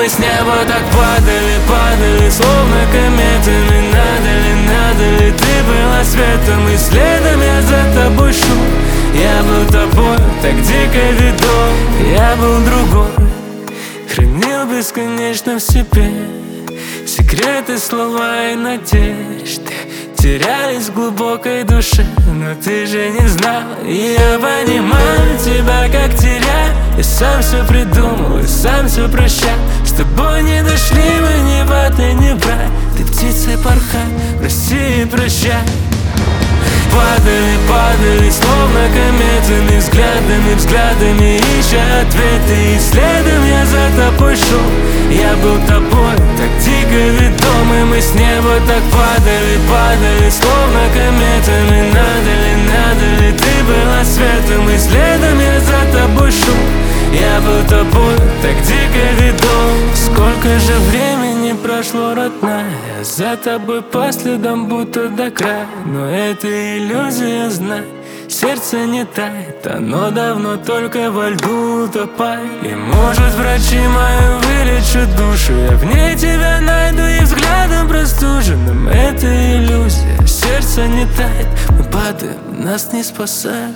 мы с неба так падали, падали, словно кометами. Надо ли ты была светом, и следом я за тобой шел. Я был тобой, так дико ведом. Я был другой, хранил бесконечно в себе секреты, слова и надежды терялись в глубокой душе, но ты же не знал. И я понимаю тебя, как теряю. Я сам все придумал и сам все прощал. С тобой не дошли мы ни в ад и ни в рай. Ты птица порхай, прости и прощай. Падали, падали, словно кометами, взглядами ища ответы. И следом я за тобой шел. Я был тобой, так дико ведом. И мы с неба так падали, падали, словно кометами. Надо ли ты была светом, и следом я за тобой шел. Я был тобой, так дико ведом. Сколько же времени прошло, родная, за тобой по следам будто до края. Но это иллюзия, знай, сердце не тает, оно давно только во льду утопает. И может врачи мою вылечат душу, я в ней тебя найду и взглядом простуженным. Это иллюзия, сердце не тает, мы падаем, нас не спасает.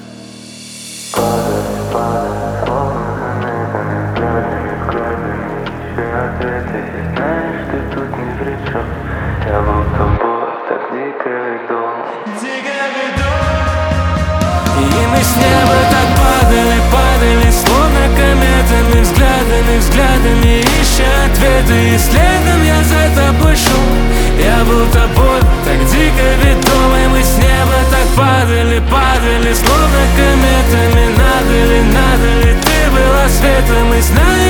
Знаешь, ты тут ни при чем. Я был тобой, так дико ведом. И мы с неба так падали, падали, словно кометами, взглядами ища ответы. И следом я за тобой шел. Я был тобой, так дико ведом. И мы с неба так падали, падали, словно кометами. Надо ли ты была светом, и знаешь,